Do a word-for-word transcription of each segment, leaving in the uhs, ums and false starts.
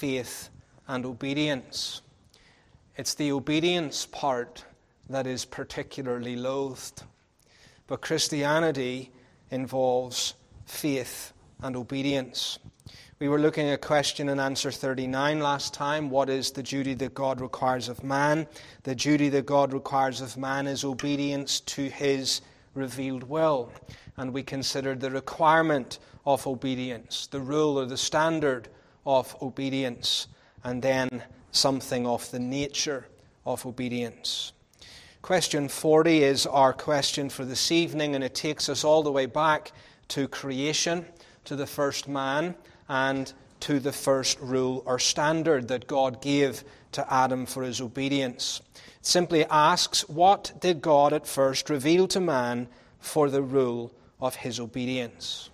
faith and obedience. It's the obedience part that is particularly loathed. But Christianity involves faith and obedience. We were looking at question and answer thirty-nine last time. What is the duty that God requires of man? The duty that God requires of man is obedience to his revealed will. And we considered the requirement of obedience, the rule or the standard of obedience, and then something of the nature of obedience. Question forty is our question for this evening, and it takes us all the way back to creation, to the first man, and to the first rule or standard that God gave to Adam for his obedience. It simply asks, what did God at first reveal to man for the rule of his obedience?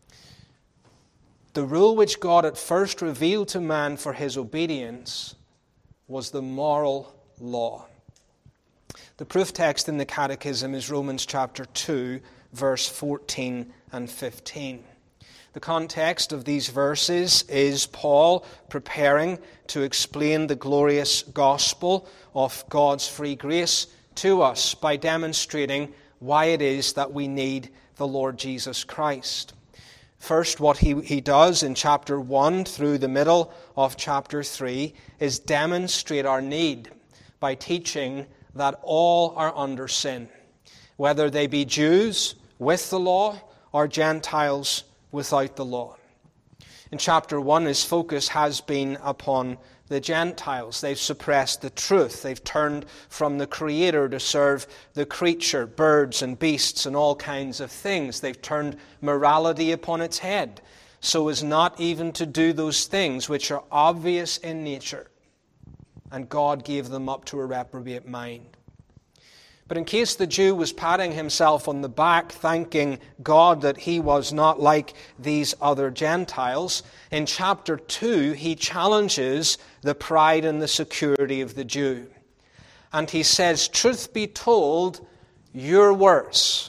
The rule which God at first revealed to man for his obedience was the moral law. The proof text in the Catechism is Romans chapter two, verse fourteen and fifteen. The context of these verses is Paul preparing to explain the glorious gospel of God's free grace to us by demonstrating why it is that we need the Lord Jesus Christ. First, what he, he does in chapter one through the middle of chapter three is demonstrate our need by teaching that all are under sin, whether they be Jews with the law or Gentiles without the law. In chapter one, his focus has been upon the Gentiles. They've suppressed the truth. They've turned from the Creator to serve the creature, birds and beasts and all kinds of things. They've turned morality upon its head, so as not even to do those things which are obvious in nature. And God gave them up to a reprobate mind. But in case the Jew was patting himself on the back, thanking God that he was not like these other Gentiles, in chapter two he challenges the pride and the security of the Jew. And he says, truth be told, you're worse.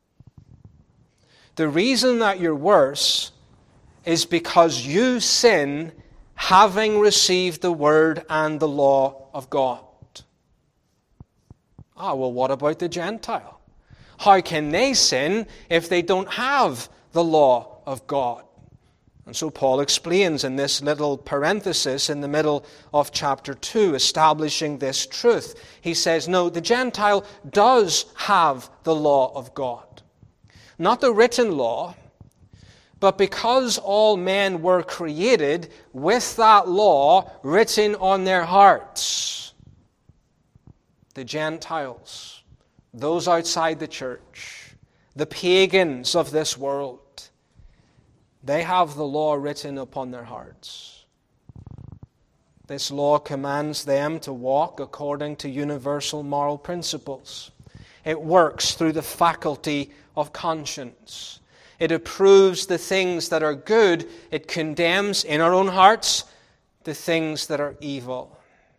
The reason that you're worse is because you sin having received the word and the law of God. Ah, well, what about the Gentile? How can they sin if they don't have the law of God? And so Paul explains in this little parenthesis in the middle of chapter two, establishing this truth. He says, no, the Gentile does have the law of God. Not the written law, but because all men were created with that law written on their hearts. The Gentiles, those outside the church, the pagans of this world, they have the law written upon their hearts. This law commands them to walk according to universal moral principles. It works through the faculty of conscience. It approves the things that are good. It condemns in our own hearts the things that are evil.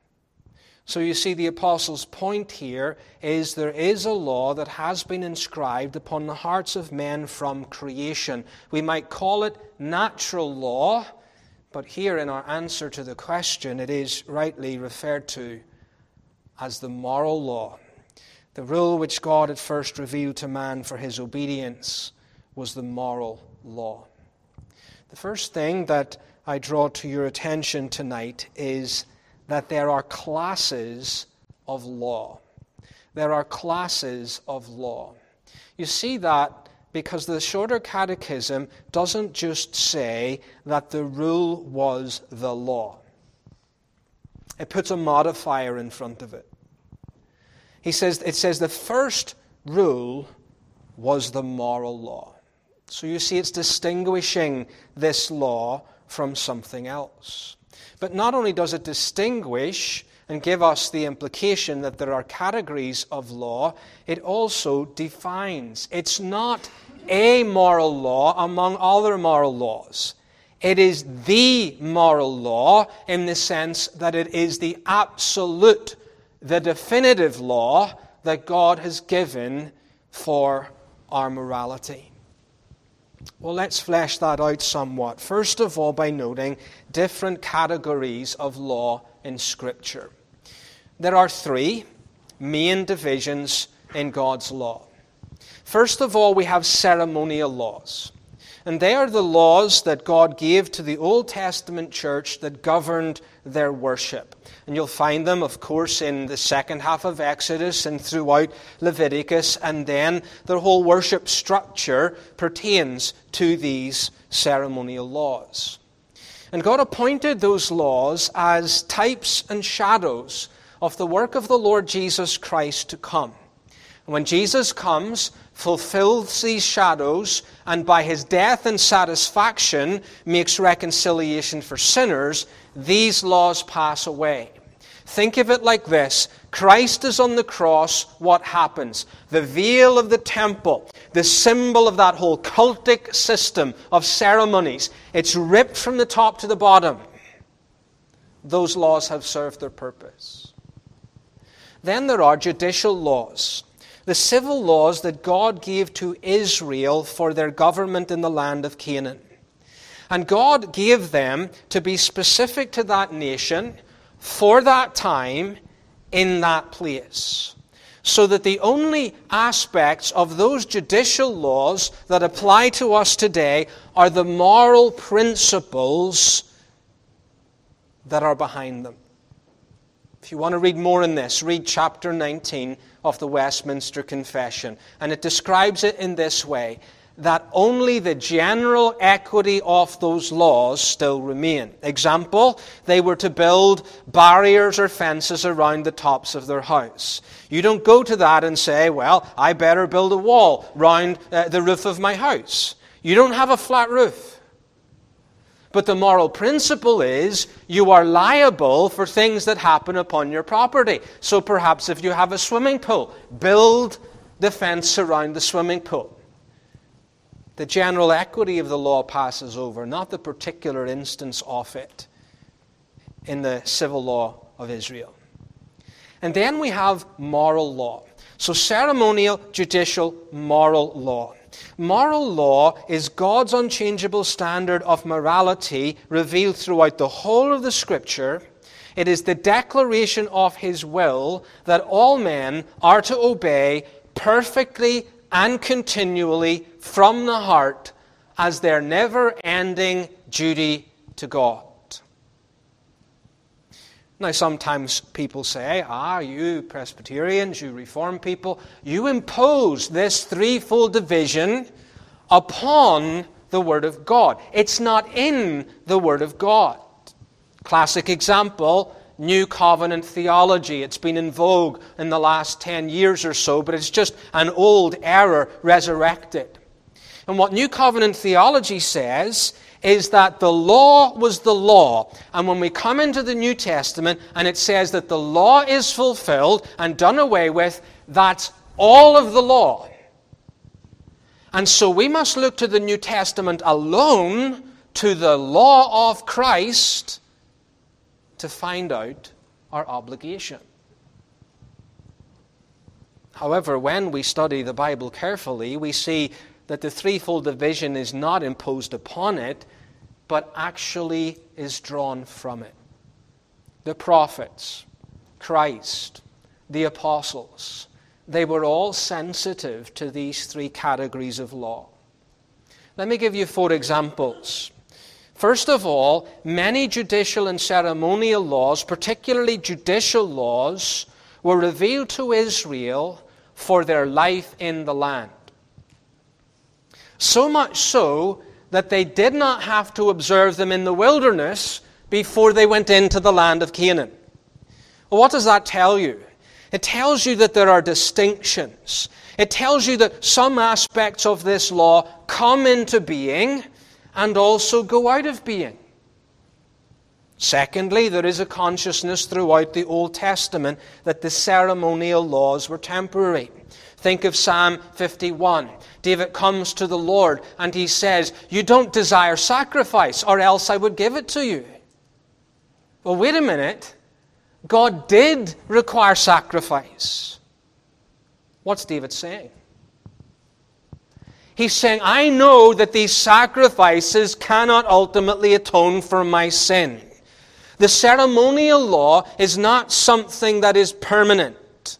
So you see, the apostle's point here is there is a law that has been inscribed upon the hearts of men from creation. We might call it natural law, but here in our answer to the question, it is rightly referred to as the moral law. The rule which God had first revealed to man for his obedience was the moral law. The first thing that I draw to your attention tonight is that there are classes of law. There are classes of law. You see that because the Shorter Catechism doesn't just say that the rule was the law. It puts a modifier in front of it. He says, it says the first rule was the moral law. So you see, it's distinguishing this law from something else. But not only does it distinguish and give us the implication that there are categories of law, it also defines. It's not a moral law among other moral laws. It is the moral law in the sense that it is the absolute, the definitive law that God has given for our morality. Well, let's flesh that out somewhat. First of all, by noting different categories of law in Scripture. There are three main divisions in God's law. First of all, we have ceremonial laws. And they are the laws that God gave to the Old Testament church that governed their worship. And you'll find them, of course, in the second half of Exodus and throughout Leviticus. And then their whole worship structure pertains to these ceremonial laws. And God appointed those laws as types and shadows of the work of the Lord Jesus Christ to come. And when Jesus comes, fulfills these shadows, and by his death and satisfaction makes reconciliation for sinners, these laws pass away. Think of it like this. Christ is on the cross. What happens? The veil of the temple, the symbol of that whole cultic system of ceremonies, it's ripped from the top to the bottom. Those laws have served their purpose. Then there are judicial laws. The civil laws that God gave to Israel for their government in the land of Canaan. And God gave them to be specific to that nation, for that time, in that place. So that the only aspects of those judicial laws that apply to us today are the moral principles that are behind them. If you want to read more on this, read chapter nineteen of the Westminster Confession. And it describes it in this way, that only the general equity of those laws still remain. Example, they were to build barriers or fences around the tops of their house. You don't go to that and say, well, I better build a wall round uh, the roof of my house. You don't have a flat roof. But the moral principle is you are liable for things that happen upon your property. So perhaps if you have a swimming pool, build the fence around the swimming pool. The general equity of the law passes over, not the particular instance of it in the civil law of Israel. And then we have moral law. So ceremonial, judicial, moral law. Moral law is God's unchangeable standard of morality revealed throughout the whole of the Scripture. It is the declaration of His will that all men are to obey perfectly and continually from the heart as their never-ending duty to God. Now, sometimes people say, ah, you Presbyterians, you Reformed people, you impose this threefold division upon the Word of God. It's not in the Word of God. Classic example, New Covenant theology. It's been in vogue in the last ten years or so, but it's just an old error resurrected. And what New Covenant theology says is that the law was the law. And when we come into the New Testament and it says that the law is fulfilled and done away with, that's all of the law. And so we must look to the New Testament alone, to the law of Christ, to find out our obligation. However, when we study the Bible carefully, we see that the threefold division is not imposed upon it, but actually is drawn from it. The prophets, Christ, the apostles, they were all sensitive to these three categories of law. Let me give you four examples. First of all, many judicial and ceremonial laws, particularly judicial laws, were revealed to Israel for their life in the land. So much so that they did not have to observe them in the wilderness before they went into the land of Canaan. Well, what does that tell you? It tells you that there are distinctions. It tells you that some aspects of this law come into being and also go out of being. Secondly, there is a consciousness throughout the Old Testament that the ceremonial laws were temporary. Think of Psalm fifty-one. David comes to the Lord and he says, you don't desire sacrifice, or else I would give it to you. Well, wait a minute. God did require sacrifice. What's David saying? He's saying, I know that these sacrifices cannot ultimately atone for my sin. The ceremonial law is not something that is permanent.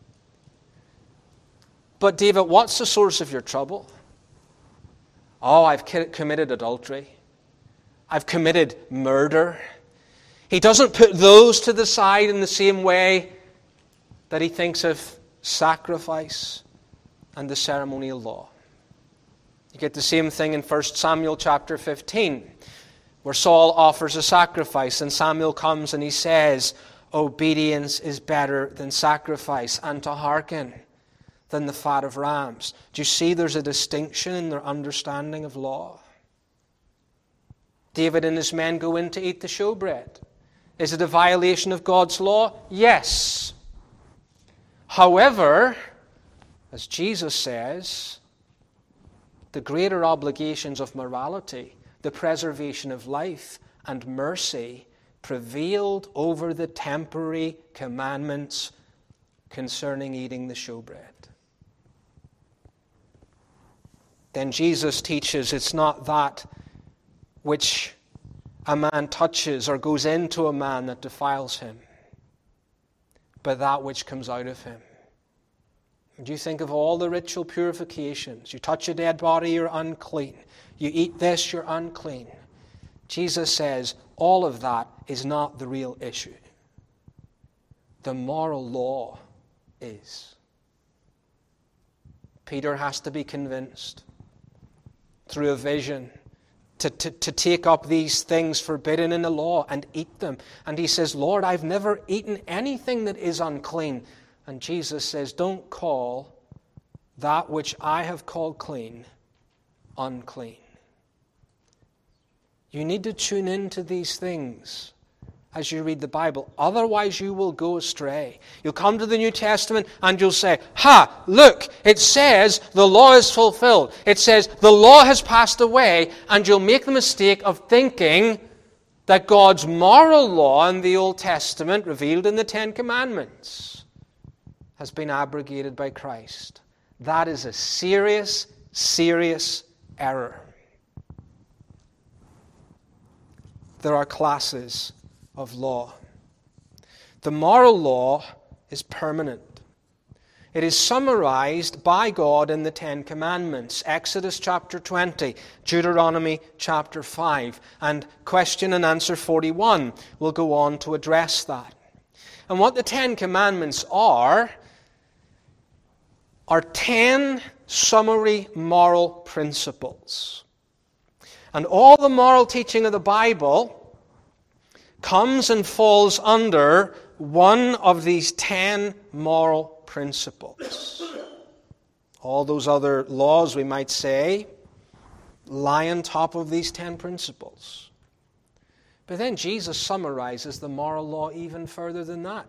But David, what's the source of your trouble? Oh, I've committed adultery. I've committed murder. He doesn't put those to the side in the same way that he thinks of sacrifice and the ceremonial law. You get the same thing in First Samuel chapter fifteen, where Saul offers a sacrifice, and Samuel comes and he says, obedience is better than sacrifice, and to hearken than the fat of rams. Do you see there's a distinction in their understanding of law? David and his men go in to eat the showbread. Is it a violation of God's law? Yes. However, as Jesus says, the greater obligations of morality, the preservation of life and mercy, prevailed over the temporary commandments concerning eating the showbread. Then Jesus teaches it's not that which a man touches or goes into a man that defiles him, but that which comes out of him. Do you think of all the ritual purifications? You touch a dead body, you're unclean. You eat this, you're unclean. Jesus says all of that is not the real issue. The moral law is. Peter has to be convinced through a vision to, to, to take up these things forbidden in the law and eat them. And he says, Lord, I've never eaten anything that is unclean. And Jesus says, don't call that which I have called clean unclean. You need to tune into these things as you read the Bible. Otherwise you will go astray. You'll come to the New Testament and you'll say, ha, look, it says the law is fulfilled. It says the law has passed away, and you'll make the mistake of thinking that God's moral law in the Old Testament, revealed in the Ten Commandments, has been abrogated by Christ. That is a serious, serious error. There are classes of law. The moral law is permanent. It is summarized by God in the Ten Commandments, Exodus chapter twenty, Deuteronomy chapter five, and question and answer forty-one will go on to address that. And what the Ten Commandments are, are ten summary moral principles. And all the moral teaching of the Bible comes and falls under one of these ten moral principles. All those other laws, we might say, lie on top of these ten principles. But then Jesus summarizes the moral law even further than that.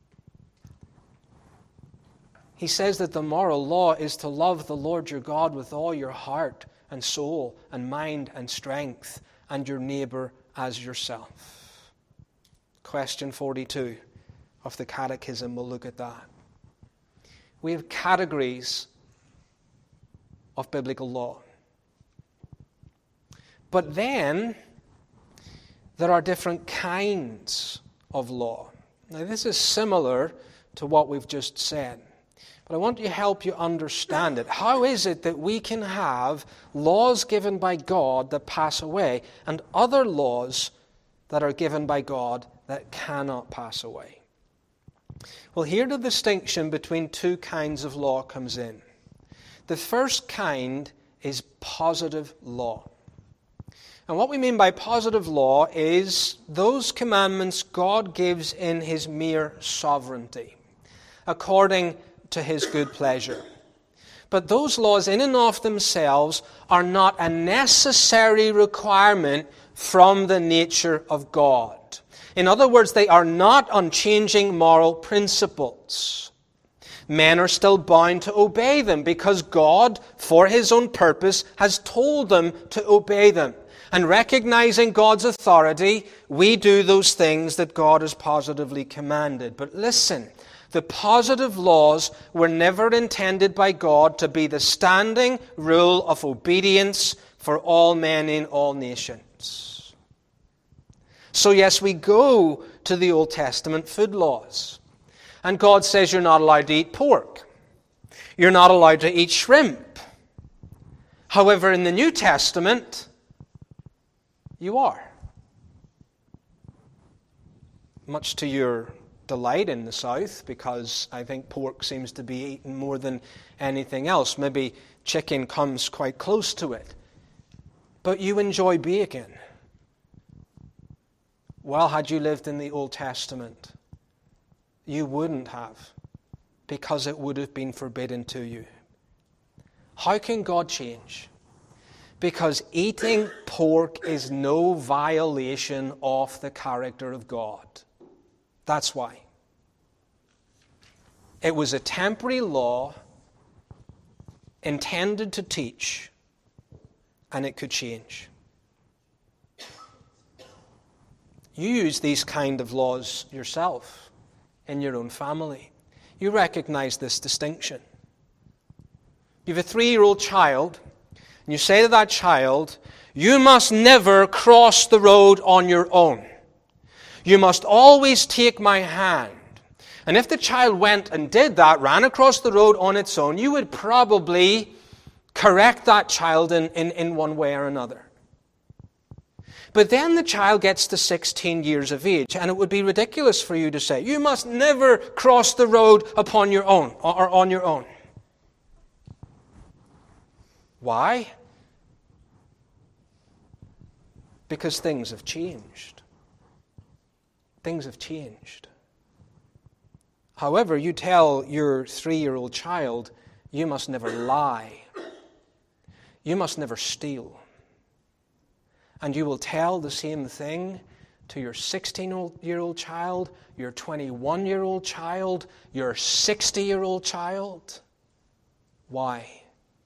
He says that the moral law is to love the Lord your God with all your heart and soul and mind and strength, and your neighbor as yourself. Question forty-two of the Catechism, we'll look at that. We have categories of biblical law. But then there are different kinds of law. Now this is similar to what we've just said, but I want to help you understand it. How is it that we can have laws given by God that pass away and other laws that are given by God that cannot pass away? Well, here the distinction between two kinds of law comes in. The first kind is positive law. And what we mean by positive law is those commandments God gives in His mere sovereignty, according to His good pleasure. But those laws in and of themselves are not a necessary requirement from the nature of God. In other words, they are not unchanging moral principles. Men are still bound to obey them because God, for His own purpose, has told them to obey them. And recognizing God's authority, we do those things that God has positively commanded. But listen, The positive laws were never intended by God to be the standing rule of obedience for all men in all nations. So yes, we go to the Old Testament food laws. And God says you're not allowed to eat pork. You're not allowed to eat shrimp. However, in the New Testament, you are. Much to your delight in the South, because I think pork seems to be eaten more than anything else. Maybe chicken comes quite close to it. But you enjoy bacon. Well, had you lived in the Old Testament, you wouldn't have, because it would have been forbidden to you. How can God change? Because eating pork is no violation of the character of God. That's why. It was a temporary law intended to teach, and it could change. You use these kind of laws yourself in your own family. You recognize this distinction. You have a three-year-old child, and you say to that child, you must never cross the road on your own. You must always take my hand. And if the child went and did that, ran across the road on its own, you would probably correct that child in, in, in one way or another. But then the child gets to sixteen years of age, and it would be ridiculous for you to say, you must never cross the road upon your own, or on your own. Why? Because things have changed. Things have changed. However, you tell your three-year-old child, you must never lie. You must never steal. And you will tell the same thing to your sixteen-year-old child, your twenty-one-year-old child, your sixty-year-old child. Why?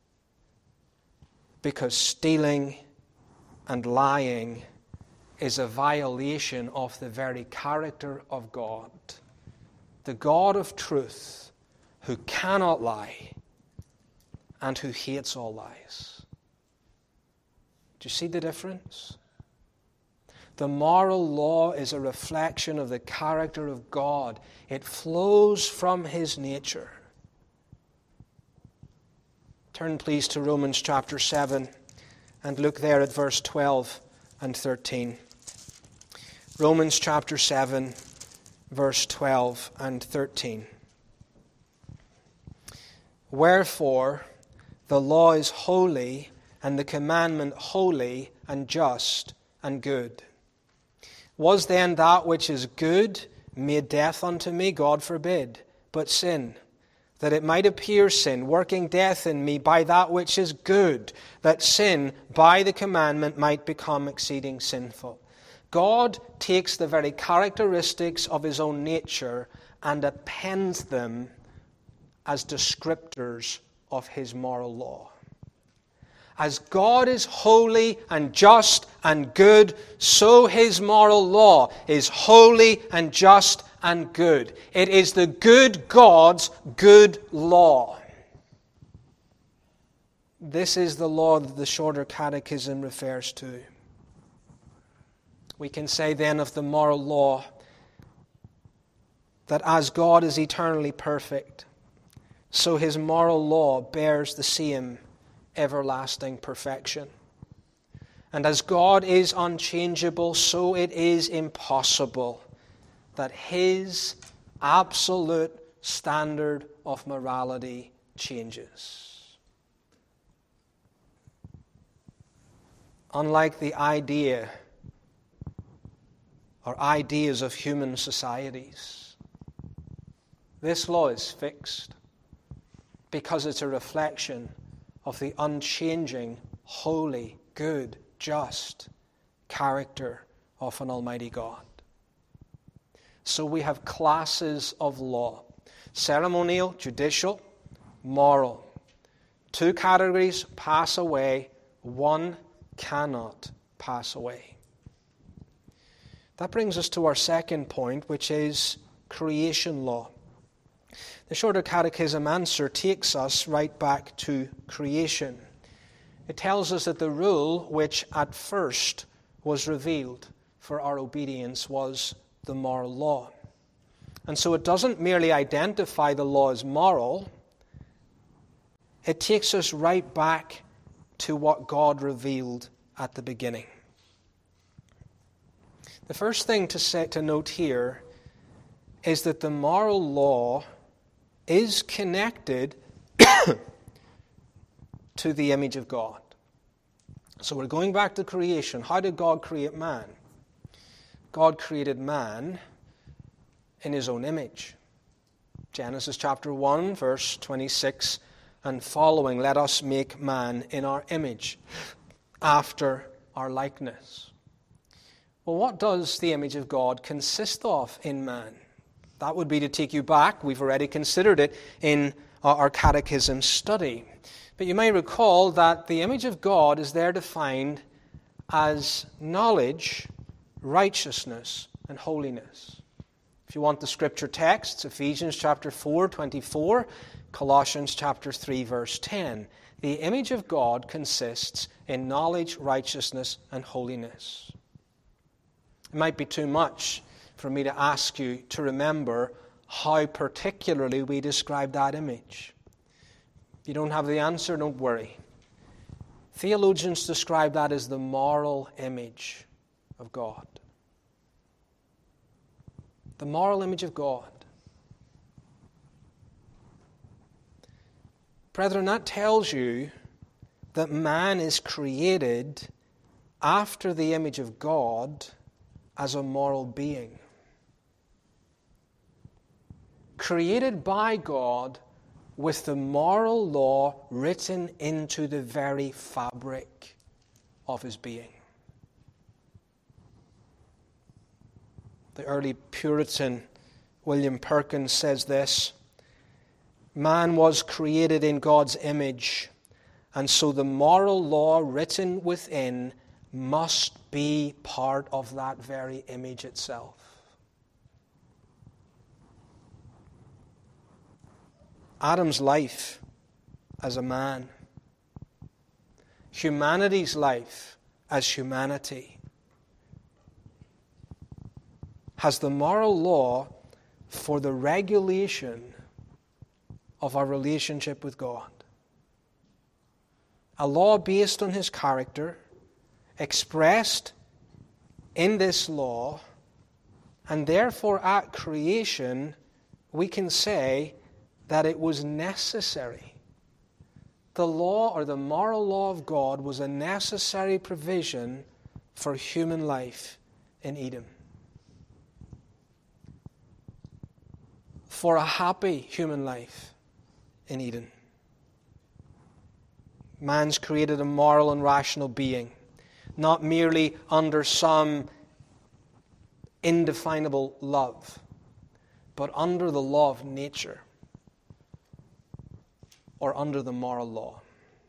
Because stealing and lying is a violation of the very character of God. The God of truth, who cannot lie and who hates all lies. Do you see the difference? The moral law is a reflection of the character of God. It flows from His nature. Turn please to Romans chapter seven and look there at verse twelve and thirteen. Romans chapter seven, verse twelve and thirteen. Wherefore, the law is holy, and the commandment holy and just and good. Was then that which is good made death unto me? God forbid. But sin, that it might appear sin, working death in me by that which is good, that sin by the commandment might become exceeding sinful. God takes the very characteristics of His own nature and appends them as descriptors of His moral law. As God is holy and just and good, so His moral law is holy and just and good. It is the good God's good law. This is the law that the Shorter Catechism refers to. We can say then of the moral law that as God is eternally perfect, so His moral law bears the same everlasting perfection. And as God is unchangeable, so it is impossible that His absolute standard of morality changes. Unlike the idea or ideas of human societies, this law is fixed because it's a reflection of the unchanging, holy, good, just character of an Almighty God. So we have classes of law: ceremonial, judicial, moral. Two categories pass away, one cannot pass away. That brings us to our second point, which is creation law. The Shorter Catechism answer takes us right back to creation. It tells us that the rule which at first was revealed for our obedience was the moral law. And so it doesn't merely identify the law as moral, it takes us right back to what God revealed at the beginning. The first thing to say, to note here is that the moral law is connected to the image of God. So we're going back to creation. How did God create man? God created man in his own image. Genesis chapter one, verse twenty-six and following, let us make man in our image, after our likeness. Well, what does the image of God consist of in man? That would be to take you back. We've already considered it in our catechism study. But you may recall that the image of God is there defined as knowledge, righteousness, and holiness. If you want the scripture texts, Ephesians chapter four, twenty-four, Colossians chapter three, verse ten. The image of God consists in knowledge, righteousness, and holiness. It might be too much for me to ask you to remember how particularly we describe that image. If you don't have the answer, don't worry. Theologians describe that as the moral image of God. The moral image of God. Brethren, that tells you that man is created after the image of God as a moral being. Created by God with the moral law written into the very fabric of his being. The early Puritan William Perkins says this: man was created in God's image, and so the moral law written within must be part of that very image itself. Adam's life as a man, humanity's life as humanity, has the moral law for the regulation of our relationship with God. A law based on his character, expressed in this law, and therefore at creation we can say that it was necessary. The law or the moral law of God was a necessary provision for human life in Eden. For a happy human life in Eden. Man's created a moral and rational being, not merely under some indefinable love, but under the law of nature, or under the moral law.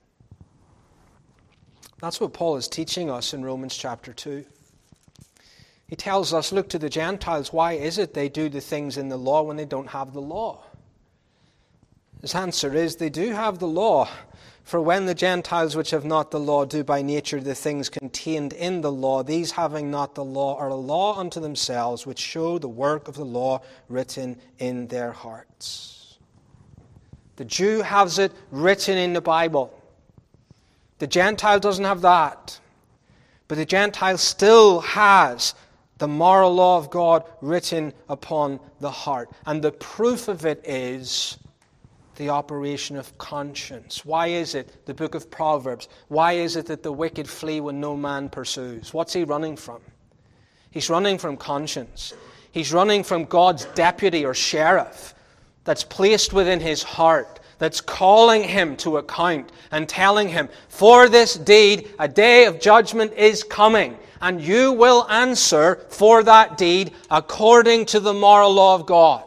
That's what Paul is teaching us in Romans chapter two. He tells us, look to the Gentiles, why is it they do the things in the law when they don't have the law? His answer is, they do have the law. For when the Gentiles which have not the law do by nature the things contained in the law, these having not the law are a law unto themselves, which show the work of the law written in their hearts. The Jew has it written in the Bible. The Gentile doesn't have that. But the Gentile still has the moral law of God written upon the heart. And the proof of it is the operation of conscience. Why is it, the book of Proverbs, why is it that the wicked flee when no man pursues? What's he running from? He's running from conscience. He's running from God's deputy or sheriff that's placed within his heart, that's calling him to account and telling him, for this deed a day of judgment is coming, and you will answer for that deed according to the moral law of God.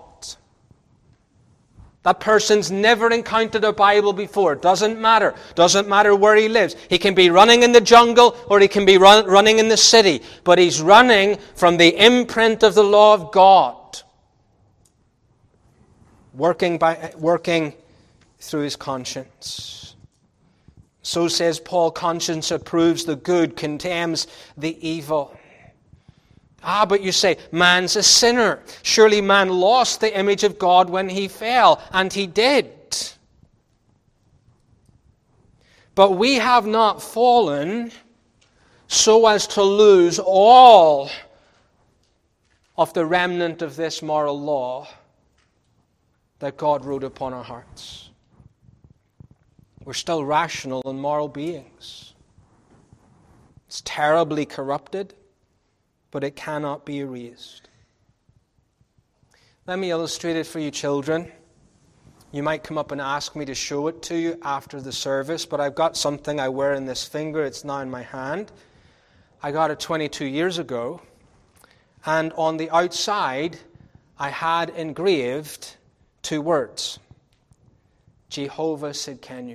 That person's never encountered a Bible before. Doesn't matter. Doesn't matter where he lives. He can be running in the jungle or he can be run, running in the city. But he's running from the imprint of the law of God. working by working through his conscience. So says Paul, conscience approves the good, condemns the evil. Ah, but you say, man's a sinner. Surely man lost the image of God when he fell, and he did. But we have not fallen so as to lose all of the remnant of this moral law that God wrote upon our hearts. We're still rational and moral beings. It's terribly corrupted, but it cannot be erased. Let me illustrate it for you, children. You might come up and ask me to show it to you after the service, but I've got something I wear in this finger. It's now in my hand. I got it twenty-two years ago, and on the outside, I had engraved two words. Jehovah Sidkenu.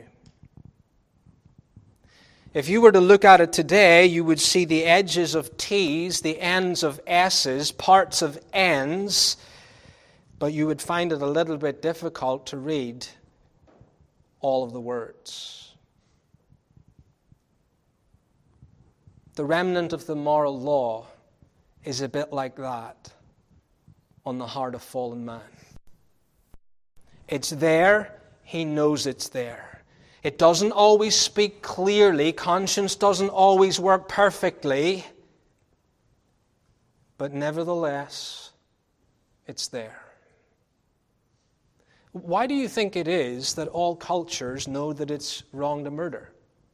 If you were to look at it today, you would see the edges of T's, the ends of S's, parts of N's, but you would find it a little bit difficult to read all of the words. The remnant of the moral law is a bit like that on the heart of fallen man. It's there, he knows it's there. It doesn't always speak clearly, conscience doesn't always work perfectly, but nevertheless, it's there. Why do you think it is that all cultures know that it's wrong to murder?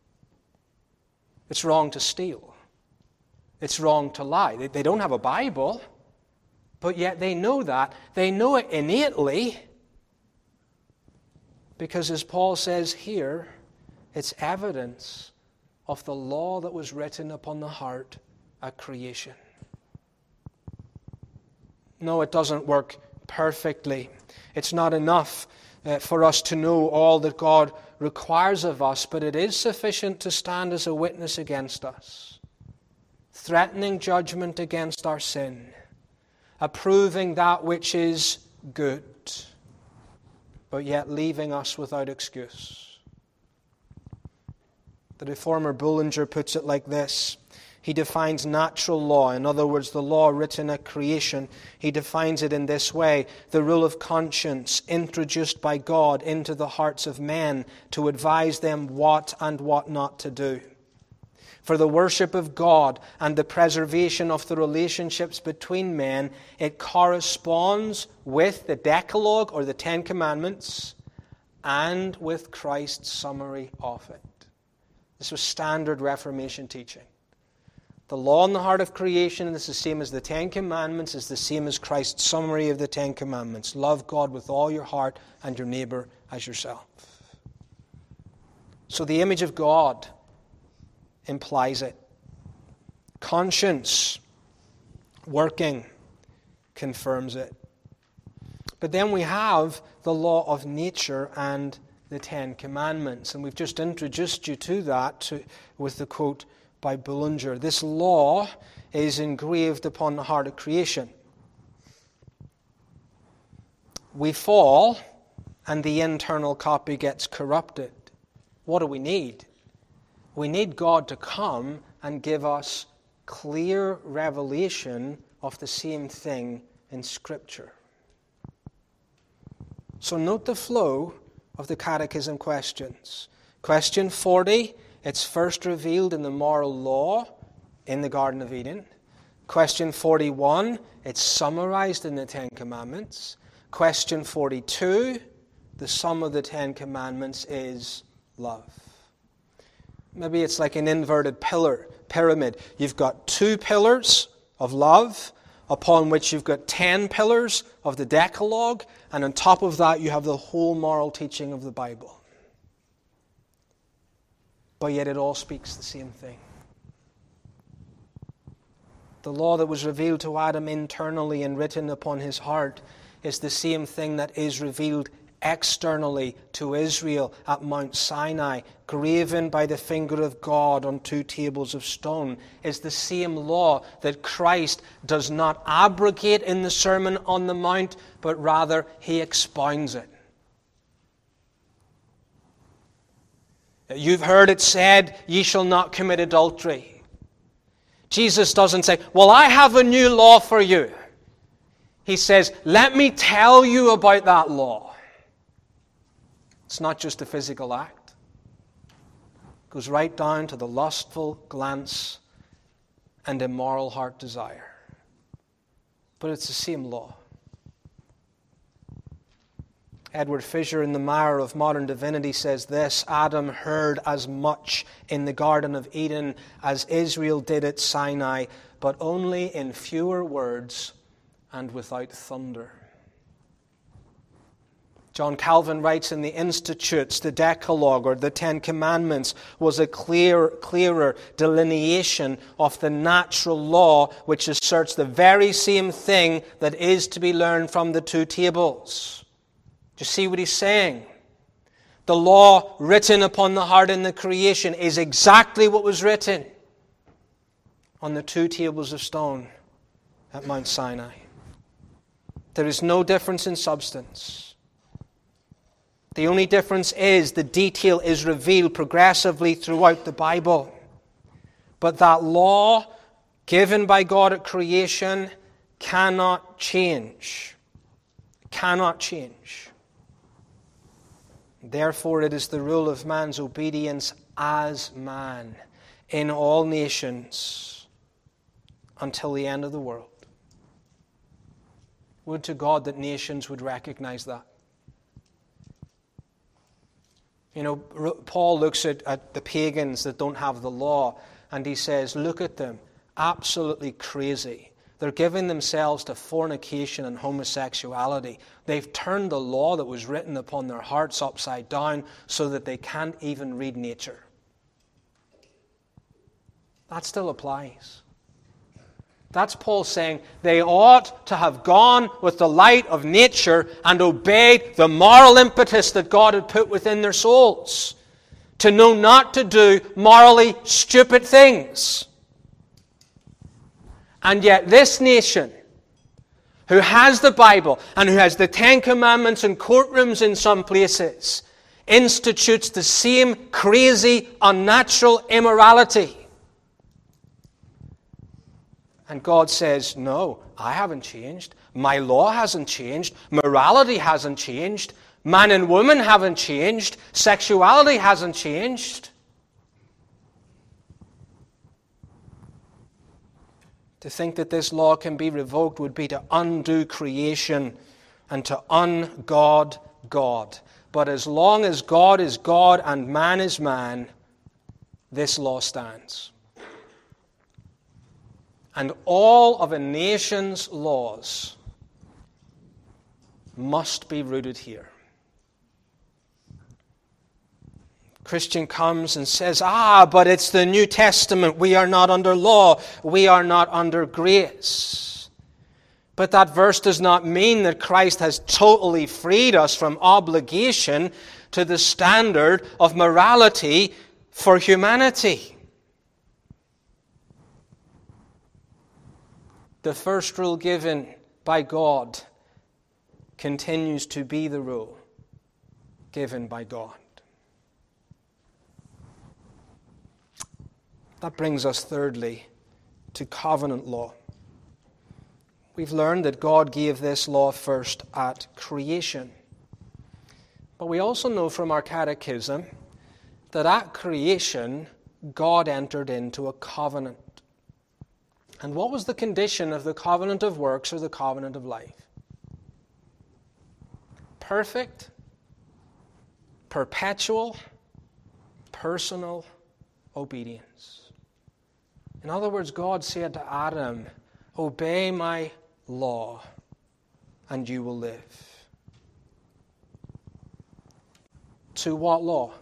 It's wrong to steal. It's wrong to lie. They, they don't have a Bible, but yet they know that. They know it innately because, as Paul says here, it's evidence of the law that was written upon the heart at creation. No, it doesn't work perfectly. It's not enough uh, for us to know all that God requires of us, but it is sufficient to stand as a witness against us, threatening judgment against our sin, approving that which is good, but yet leaving us without excuse. The reformer Bullinger puts it like this. He defines natural law, in other words, the law written at creation. He defines it in this way: the rule of conscience introduced by God into the hearts of men to advise them what and what not to do. For the worship of God and the preservation of the relationships between men, it corresponds with the Decalogue or the Ten Commandments and with Christ's summary of it. This was standard Reformation teaching. The law in the heart of creation is the same as the Ten Commandments, is the same as Christ's summary of the Ten Commandments. Love God with all your heart and your neighbor as yourself. So the image of God implies it. Conscience, working, confirms it. But then we have the law of nature and the Ten Commandments. And we've just introduced you to that to, with the quote by Bullinger. This law is engraved upon the heart of creation. We fall, and the internal copy gets corrupted. What do we need? We need God to come and give us clear revelation of the same thing in Scripture. So note the flow of the Catechism questions. Question forty, it's first revealed in the moral law in the Garden of Eden. Question forty-one, it's summarized in the Ten Commandments. Question forty-two, the sum of the Ten Commandments is love. Maybe it's like an inverted pillar pyramid. You've got two pillars of love, upon which you've got ten pillars of the Decalogue, and on top of that you have the whole moral teaching of the Bible. But yet it all speaks the same thing. The law that was revealed to Adam internally and written upon his heart is the same thing that is revealed externally to Israel at Mount Sinai, graven by the finger of God on two tables of stone, is the same law that Christ does not abrogate in the Sermon on the Mount, but rather he expounds it. You've heard it said, ye shall not commit adultery. Jesus doesn't say, well, I have a new law for you. He says, let me tell you about that law. It's not just a physical act. It goes right down to the lustful glance and immoral heart desire. But it's the same law. Edward Fisher in The Mire of Modern Divinity says this: Adam heard as much in the Garden of Eden as Israel did at Sinai, but only in fewer words and without thunder. John Calvin writes in the Institutes, the Decalogue, or the Ten Commandments, was a clear, clearer delineation of the natural law which asserts the very same thing that is to be learned from the two tables. Do you see what he's saying? The law written upon the heart in the creation is exactly what was written on the two tables of stone at Mount Sinai. There is no difference in substance. The only difference is the detail is revealed progressively throughout the Bible. But that law given by God at creation cannot change. Cannot change. Therefore, it is the rule of man's obedience as man in all nations until the end of the world. Would to God that nations would recognize that. You know, Paul looks at, at the pagans that don't have the law, and he says, look at them, absolutely crazy. They're giving themselves to fornication and homosexuality. They've turned the law that was written upon their hearts upside down so that they can't even read nature. That still applies. That's Paul saying they ought to have gone with the light of nature and obeyed the moral impetus that God had put within their souls, to know not to do morally stupid things. And yet this nation, who has the Bible and who has the Ten Commandments in courtrooms in some places, institutes the same crazy, unnatural immorality. And God says, no, I haven't changed. My law hasn't changed. Morality hasn't changed. Man and woman haven't changed. Sexuality hasn't changed. To think that this law can be revoked would be to undo creation and to un-God God. But as long as God is God and man is man, this law stands. And all of a nation's laws must be rooted here. Christian comes and says, ah, but it's the New Testament. We are not under law. We are not under grace. But that verse does not mean that Christ has totally freed us from obligation to the standard of morality for humanity. The first rule given by God continues to be the rule given by God. That brings us thirdly to covenant law. We've learned that God gave this law first at creation. But we also know from our catechism that at creation, God entered into a covenant. And what was the condition of the covenant of works or the covenant of life? Perfect, perpetual, personal obedience. In other words, God said to Adam, obey my law and you will live. To what law?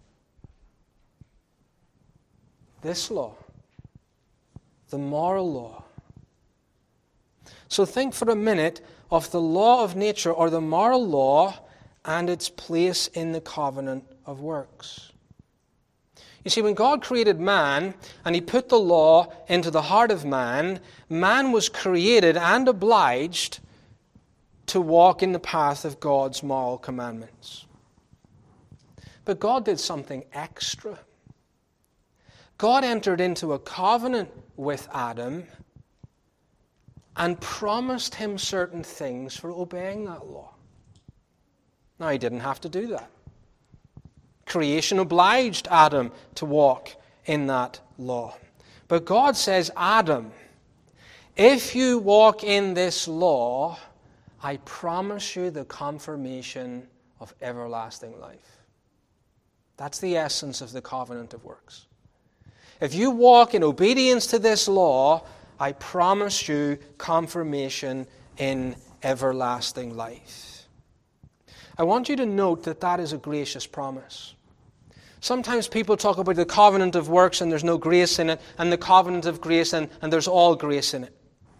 This law. The moral law. So think for a minute of the law of nature or the moral law and its place in the covenant of works. You see, when God created man and he put the law into the heart of man, man was created and obliged to walk in the path of God's moral commandments. But God did something extra. God entered into a covenant with Adam and promised him certain things for obeying that law. Now, he didn't have to do that. Creation obliged Adam to walk in that law. But God says, Adam, if you walk in this law, I promise you the confirmation of everlasting life. That's the essence of the covenant of works. If you walk in obedience to this law, I promise you confirmation in everlasting life. I want you to note that that is a gracious promise. Sometimes people talk about the covenant of works and there's no grace in it, and the covenant of grace and, and there's all grace in it.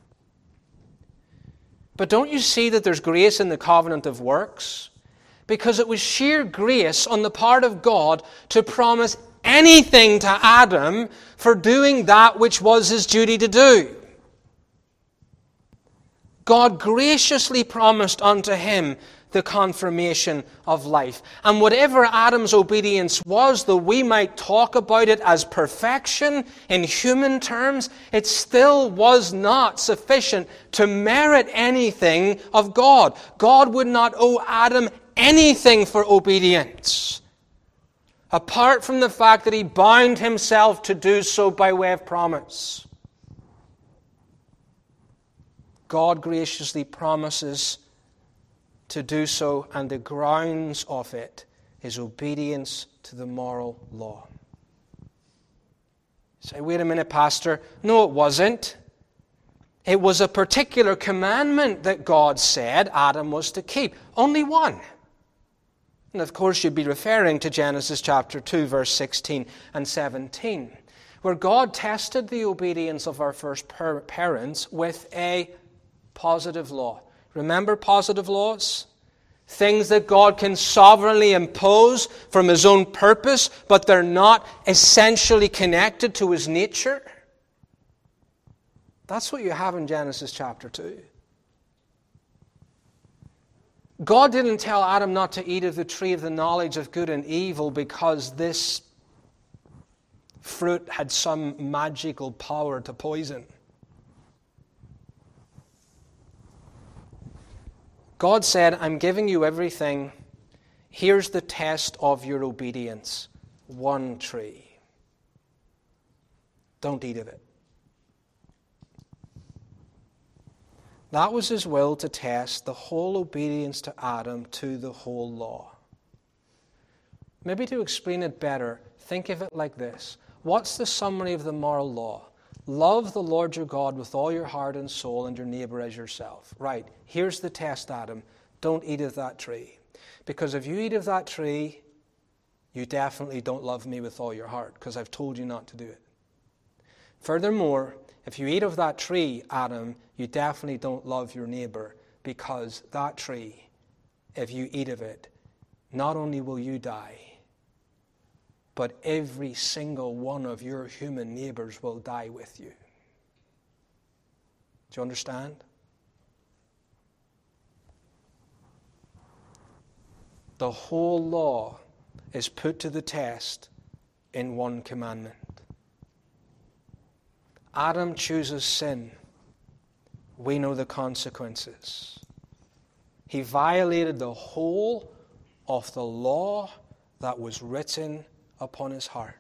But don't you see that there's grace in the covenant of works? Because it was sheer grace on the part of God to promise anything to Adam for doing that which was his duty to do. God graciously promised unto him the confirmation of life. And whatever Adam's obedience was, though we might talk about it as perfection in human terms, it still was not sufficient to merit anything of God. God would not owe Adam anything for obedience, apart from the fact that he bound himself to do so by way of promise. God graciously promises to do so, and the grounds of it is obedience to the moral law. You say, wait a minute, Pastor. No, it wasn't. It was a particular commandment that God said Adam was to keep. Only one. And of course you'd be referring to Genesis chapter two, verse sixteen and seventeen, where God tested the obedience of our first parents with a positive law. Remember positive laws? Things that God can sovereignly impose from his own purpose, but they're not essentially connected to his nature. That's what you have in Genesis chapter two. God didn't tell Adam not to eat of the tree of the knowledge of good and evil because this fruit had some magical power to poison. God said, I'm giving you everything. Here's the test of your obedience. One tree. Don't eat of it. That was his will to test the whole obedience to Adam to the whole law. Maybe to explain it better, think of it like this. What's the summary of the moral law? Love the Lord your God with all your heart and soul and your neighbor as yourself. Right, here's the test, Adam. Don't eat of that tree. Because if you eat of that tree, you definitely don't love me with all your heart, because I've told you not to do it. Furthermore, if you eat of that tree, Adam, you definitely don't love your neighbor, because that tree, if you eat of it, not only will you die, but every single one of your human neighbors will die with you. Do you understand? The whole law is put to the test in one commandment. Adam chooses sin. We know the consequences. He violated the whole of the law that was written upon his heart.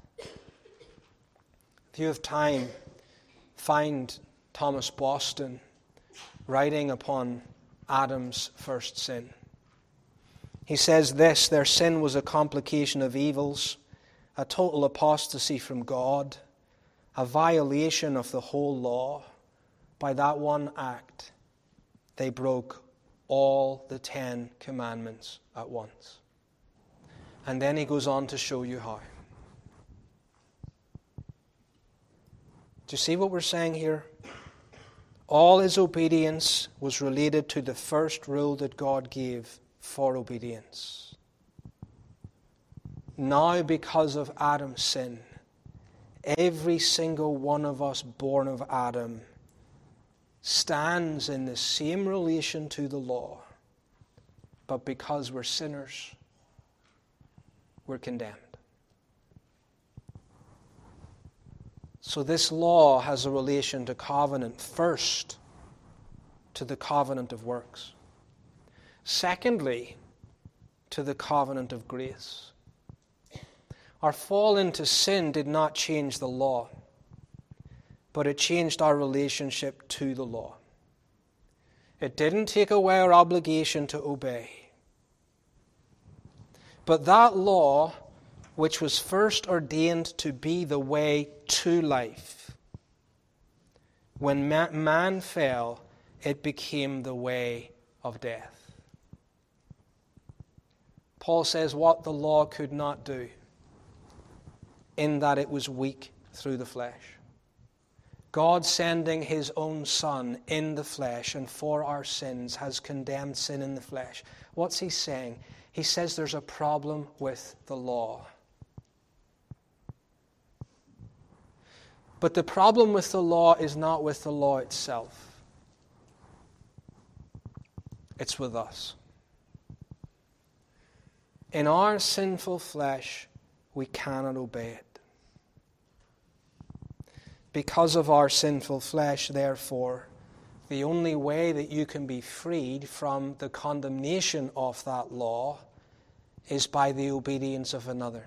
If you have time, find Thomas Boston writing upon Adam's first sin. He says this: their sin was a complication of evils, a total apostasy from God, a violation of the whole law. By that one act, they broke all the Ten Commandments at once. And then he goes on to show you how. Do you see what we're saying here? All his obedience was related to the first rule that God gave for obedience. Now, because of Adam's sin, every single one of us born of Adam stands in the same relation to the law, but because we're sinners, we're condemned. So this law has a relation to covenant. First, to the covenant of works. Secondly, to the covenant of grace. Our fall into sin did not change the law, but it changed our relationship to the law. It didn't take away our obligation to obey. But that law, which was first ordained to be the way to life, when man fell, it became the way of death. Paul says what the law could not do, in that it was weak through the flesh. God sending his own Son in the flesh and for our sins has condemned sin in the flesh. What's he saying? He says there's a problem with the law. But the problem with the law is not with the law itself. It's with us. In our sinful flesh, we cannot obey it. Because of our sinful flesh, therefore, the only way that you can be freed from the condemnation of that law is by the obedience of another.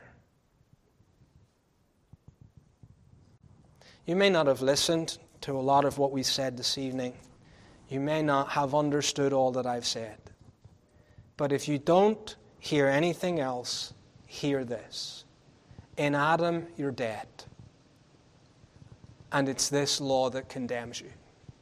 You may not have listened to a lot of what we said this evening. You may not have understood all that I've said. But if you don't hear anything else, hear this. In Adam, you're dead. And it's this law that condemns you.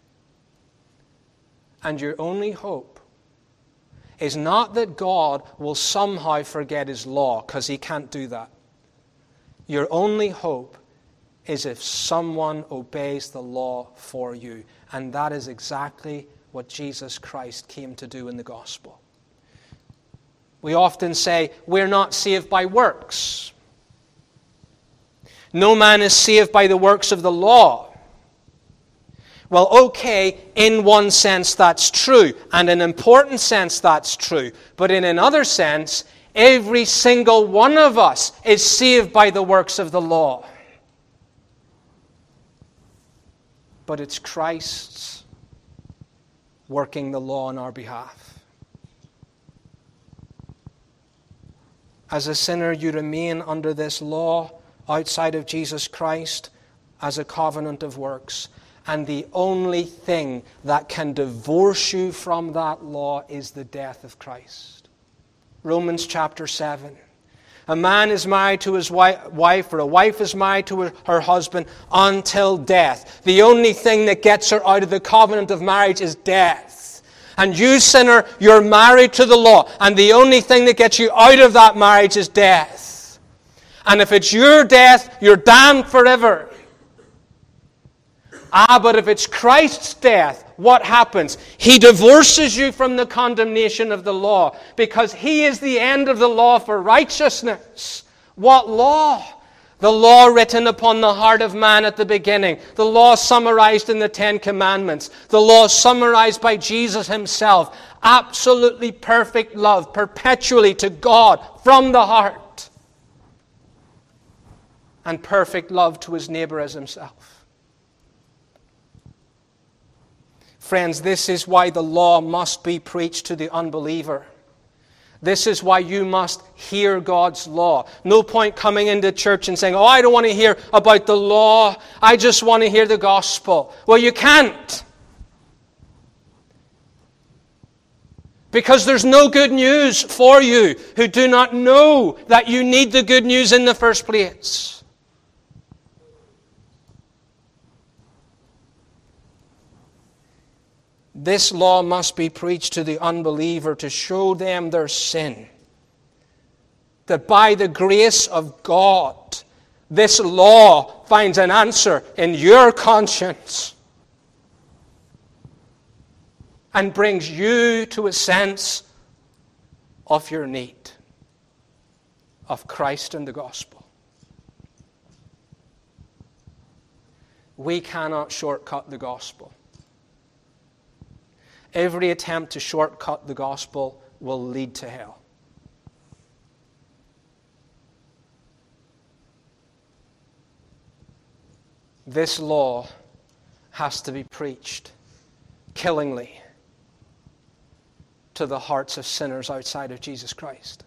And your only hope is not that God will somehow forget his law, because he can't do that. Your only hope is if someone obeys the law for you. And that is exactly what Jesus Christ came to do in the gospel. We often say, we're not saved by works. No man is saved by the works of the law. Well, okay, in one sense that's true, and in an important sense that's true. But in another sense, every single one of us is saved by the works of the law. But it's Christ's working the law on our behalf. As a sinner, you remain under this law outside of Jesus Christ as a covenant of works. And the only thing that can divorce you from that law is the death of Christ. Romans chapter seven. A man is married to his wife, or a wife is married to her husband until death. The only thing that gets her out of the covenant of marriage is death. And you, sinner, you're married to the law, and the only thing that gets you out of that marriage is death. And if it's your death, you're damned forever. Ah, but if it's Christ's death, what happens? He divorces you from the condemnation of the law, because he is the end of the law for righteousness. What law? The law written upon the heart of man at the beginning. The law summarized in the Ten Commandments. The law summarized by Jesus himself. Absolutely perfect love, perpetually to God from the heart. And perfect love to his neighbor as himself. Friends, this is why the law must be preached to the unbeliever. This is why you must hear God's law. No point coming into church and saying, oh, I don't want to hear about the law. I just want to hear the gospel. Well, you can't. Because there's no good news for you who do not know that you need the good news in the first place. This law must be preached to the unbeliever to show them their sin. That by the grace of God, this law finds an answer in your conscience and brings you to a sense of your need of Christ and the gospel. We cannot shortcut the gospel. Every attempt to shortcut the gospel will lead to hell. This law has to be preached killingly to the hearts of sinners outside of Jesus Christ.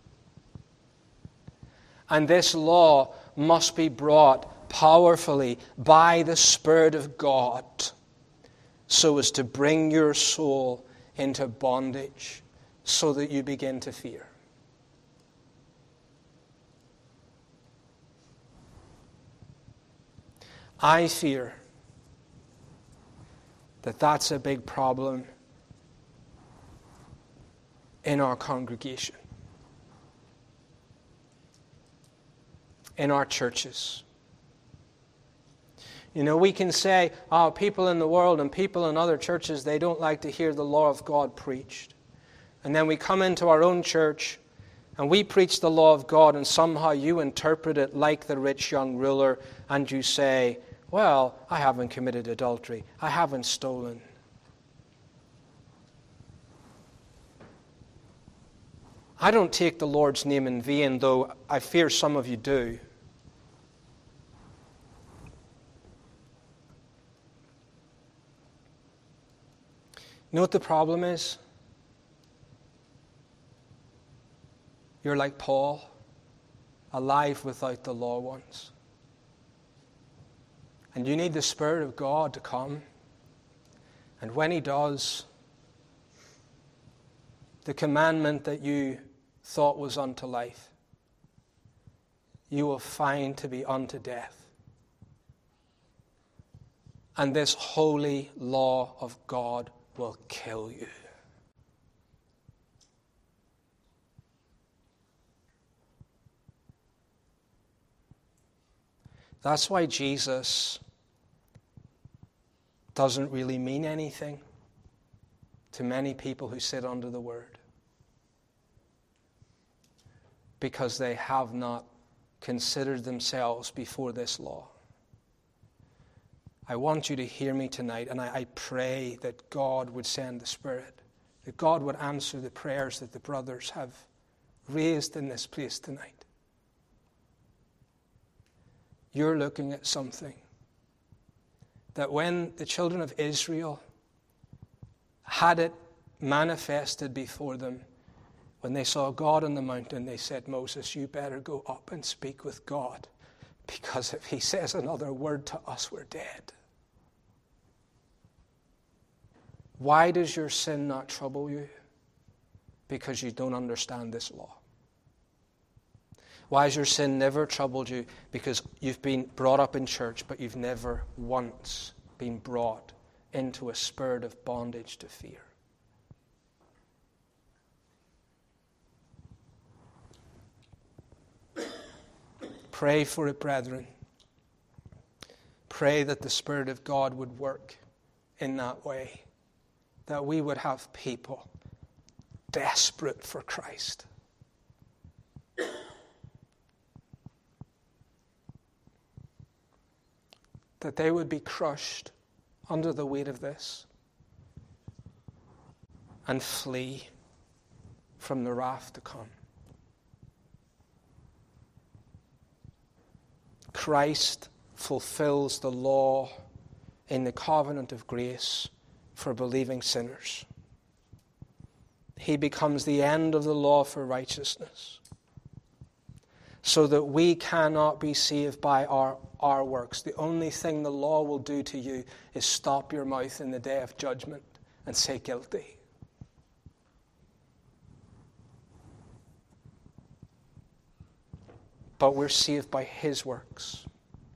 And this law must be brought powerfully by the Spirit of God so as to bring your soul into bondage so that you begin to fear. I fear that that's a big problem in our congregation, in our churches. You know, we can say, oh, people in the world and people in other churches, they don't like to hear the law of God preached. And then we come into our own church and we preach the law of God, and somehow you interpret it like the rich young ruler, and you say, well, I haven't committed adultery. I haven't stolen. I don't take the Lord's name in vain, though I fear some of you do. You know what the problem is? You're like Paul, alive without the law once. And you need the Spirit of God to come. And when He does, the commandment that you thought was unto life, you will find to be unto death. And this holy law of God will kill you. That's why Jesus doesn't really mean anything to many people who sit under the Word, because they have not considered themselves before this law. I want you to hear me tonight, and I, I pray that God would send the Spirit, that God would answer the prayers that the brothers have raised in this place tonight. You're looking at something that when the children of Israel had it manifested before them, when they saw God on the mountain, they said, Moses, you better go up and speak with God, because if He says another word to us, we're dead. Why does your sin not trouble you? Because you don't understand this law. Why has your sin never troubled you? Because you've been brought up in church, but you've never once been brought into a spirit of bondage to fear. Pray for it, brethren. Pray that the Spirit of God would work in that way, that we would have people desperate for Christ. That they would be crushed under the weight of this and flee from the wrath to come. Christ fulfills the law in the covenant of grace for believing sinners. He becomes the end of the law for righteousness, so that we cannot be saved by our, our works. The only thing the law will do to you is stop your mouth in the day of judgment and say guilty. But we're saved by His works.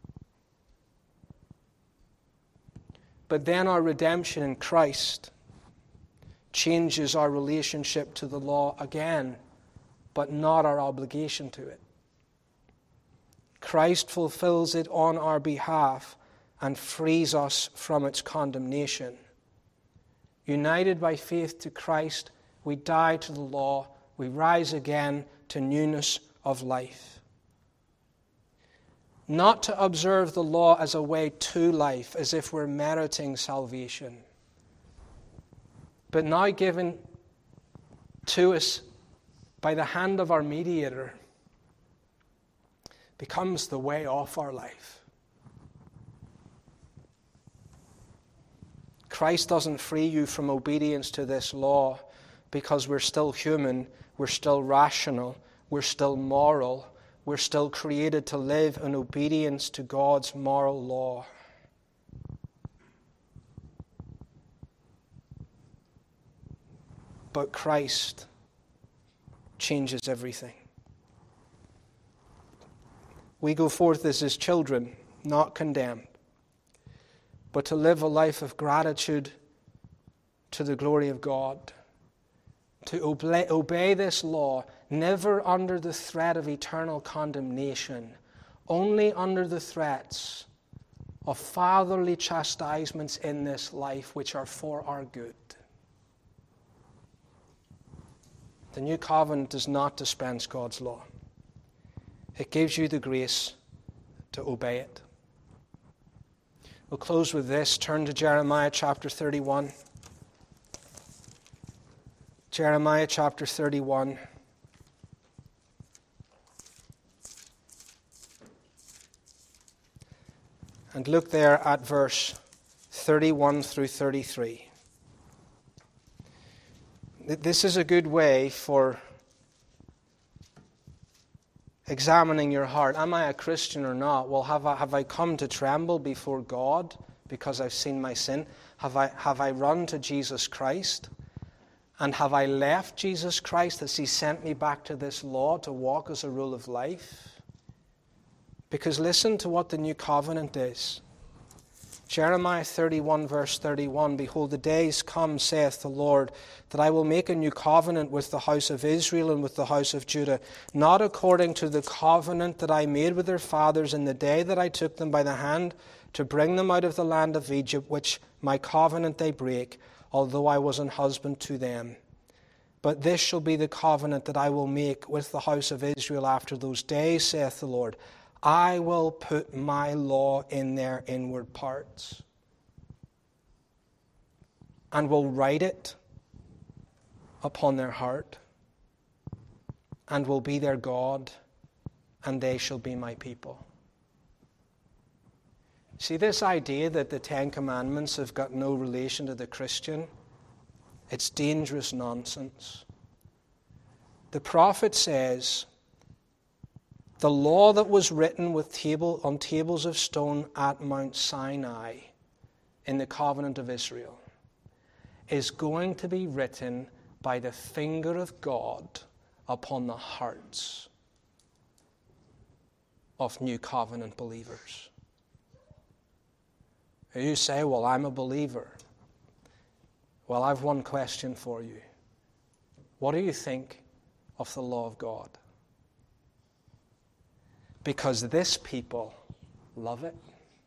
But then our redemption in Christ changes our relationship to the law again, but not our obligation to it. Christ fulfills it on our behalf and frees us from its condemnation. United by faith to Christ, we die to the law, We rise again to newness of life. Not to observe the law as a way to life, as if we're meriting salvation, but now given to us by the hand of our mediator, becomes the way of our life. Christ doesn't free you from obedience to this law because we're still human, we're still rational, we're still moral, we're still created to live in obedience to God's moral law. But Christ changes everything. We go forth as His children, not condemned, but to live a life of gratitude to the glory of God. To obey, obey this law, never under the threat of eternal condemnation, only under the threats of fatherly chastisements in this life, which are for our good. The new covenant does not dispense God's law. It gives you the grace to obey it. We'll close with this. Turn to Jeremiah chapter thirty-one. Jeremiah chapter thirty-one. And look there at verse thirty-one through thirty-three. This is a good way for examining your heart. Am I a Christian or not? Well, have I, have I come to tremble before God because I've seen my sin? Have I, have I run to Jesus Christ? And have I left Jesus Christ? Has He sent me back to this law to walk as a rule of life? Because listen to what the new covenant is. Jeremiah thirty-one, verse thirty-one, Behold, the days come, saith the Lord, that I will make a new covenant with the house of Israel and with the house of Judah, not according to the covenant that I made with their fathers in the day that I took them by the hand to bring them out of the land of Egypt, which my covenant they break, although I was an husband to them. But this shall be the covenant that I will make with the house of Israel after those days, saith the Lord. I will put my law in their inward parts, and will write it upon their heart, and will be their God, and they shall be my people. See, this idea that the Ten Commandments have got no relation to the Christian, it's dangerous nonsense. The prophet says, the law that was written with table, on tables of stone at Mount Sinai in the covenant of Israel is going to be written by the finger of God upon the hearts of new covenant believers. You say, well, I'm a believer. Well, I've one question for you. What do you think of the law of God? Because this people love it.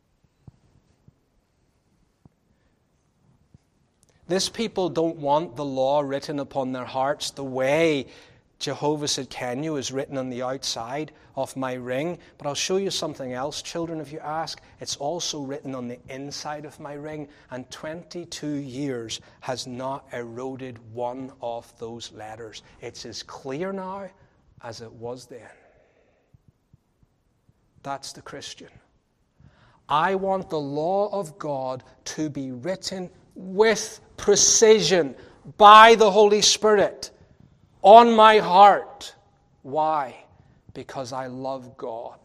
This people don't want the law written upon their hearts the way Jehovah Tsidkenu is written on the outside of my ring. But I'll show you something else, children, if you ask. It's also written on the inside of my ring. And twenty-two years has not eroded one of those letters. It's as clear now as it was then. That's the Christian. I want the law of God to be written with precision by the Holy Spirit on my heart. Why? Because I love God.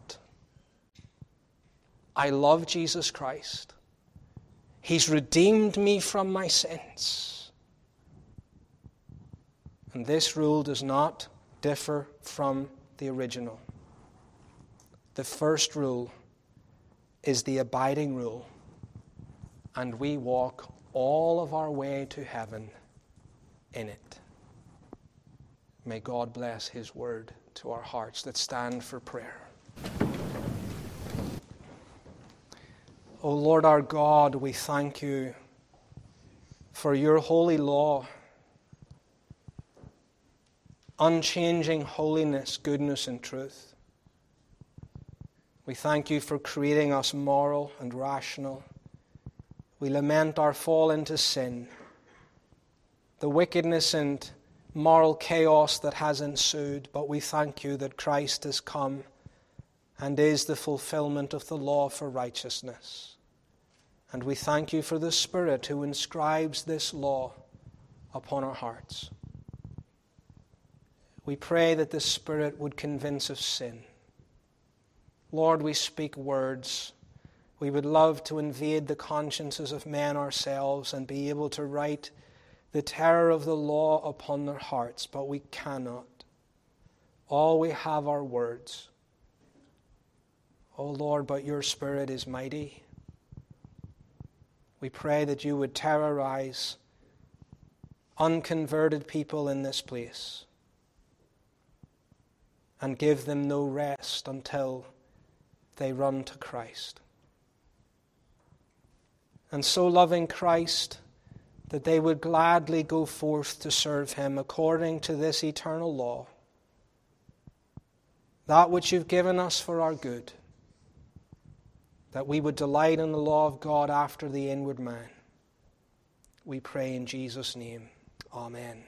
I love Jesus Christ. He's redeemed me from my sins. And this rule does not differ from the original. The first rule is the abiding rule, and we walk all of our way to heaven in it. May God bless His word to our hearts. Let's stand for prayer. O Lord our God, we thank You for Your holy law. unchanging holiness, goodness, and truth. We thank you for creating us moral and rational. We lament our fall into sin, the wickedness and moral chaos that has ensued, but we thank you that Christ has come and is the fulfillment of the law for righteousness. And we thank you for the Spirit who inscribes this law upon our hearts. We pray that the Spirit would convince of sin. Lord, we speak words. We would love to invade the consciences of men ourselves and be able to write the terror of the law upon their hearts, but we cannot. All we have are words. Oh Lord, but your Spirit is mighty. We pray that you would terrorize unconverted people in this place and give them no rest until they run to Christ. And so loving Christ, that they would gladly go forth to serve him according to this eternal law, that which you've given us for our good, that we would delight in the law of God after the inward man. We pray in Jesus' name. Amen.